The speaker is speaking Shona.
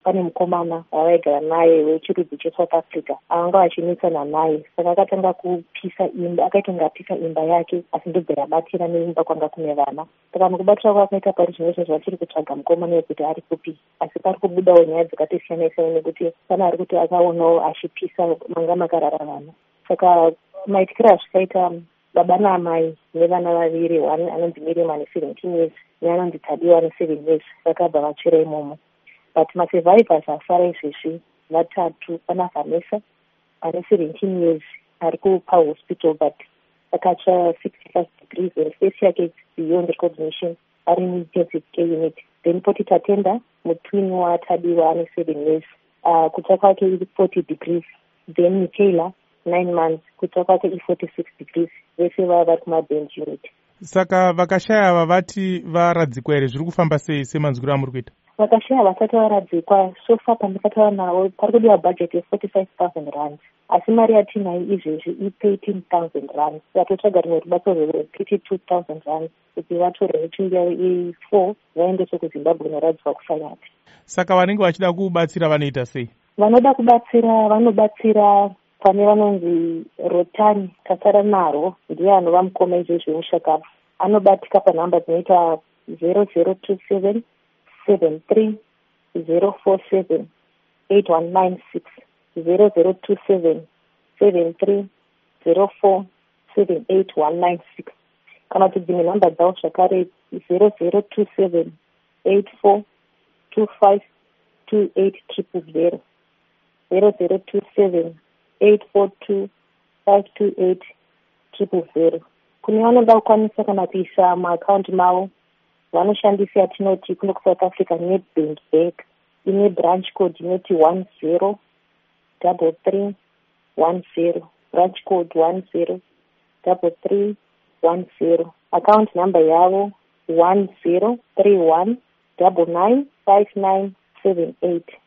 pane mukomana wavaigara naye wechirudzi cheSouth Africa anga achimisana naye, saka akatanga kupisa imba, akaita apisa imba yake asi ndobva rabatira neimba kwanga kune vana. Saka mukubatira kwakaita pari zvino izvozvo vachiri kutsvaga mukomana wekuti ari kupi, asi pari kubudawo nyaya dzakati siyana-siyana nekuti pane ari kuti akaonawo achipisa manga makarara vana. Saka maitikiro azvikaita baba naamai nevana vaviri, one anonzi Miriam ane 17 years neanonzi Tadiwa ane 7 years vakabva vachira imomo. But masurvivors asara izvezvi vatatu, pana Vanessa ane 17 years ari kupa hospital but akatsva 65 degrees and face yake is beyond recognition, ari intensive care unit. Then poti Tatenda mutwin waTadiwa ane 7 years kutsva kwake 40 degrees. Then Michaela 9 months kutsva kwake 46 degrees. Vese vava vari kumabench unit. Saka vakashaya ava vati varadzikwa here, zviri kufamba sei semanzwiro amuri kuita? Vakashaya vasati varadzikwa, sofa pandakataura navo pari kudiwa bhajeti ye45,000 rand, asi mari yatinayo izvezvi i13,000 rand. Vatotsvaga rimwe rubatsiro rwe32,000 rand kuti vatore heching yavo i4 vaendeswe kuZimbabwe kunoradzikwa kuFanyati. Saka vanenge vachida kubatsira vanoita sei? Vanoda kubatsira vanobatsira pane vanonzi Rotani Kasara Naro, ndiye anova mukoma izvezvi mushakafu. Anobatika panhamba dzinoita 0027 73 047 8196 0027 73 047 8196, kana kuti dzimwe nhamba dzavo zvakare 0027 84 25 28 0027 842 528 000. Kune vanoda kukwanisa kana kuisa maakaunti mavo vanoshandisa yatinoti kuno kuSouth Africa Nedbank Bank ine branch code inoti 103310, branch code 103310. Account number yavo 1031995978.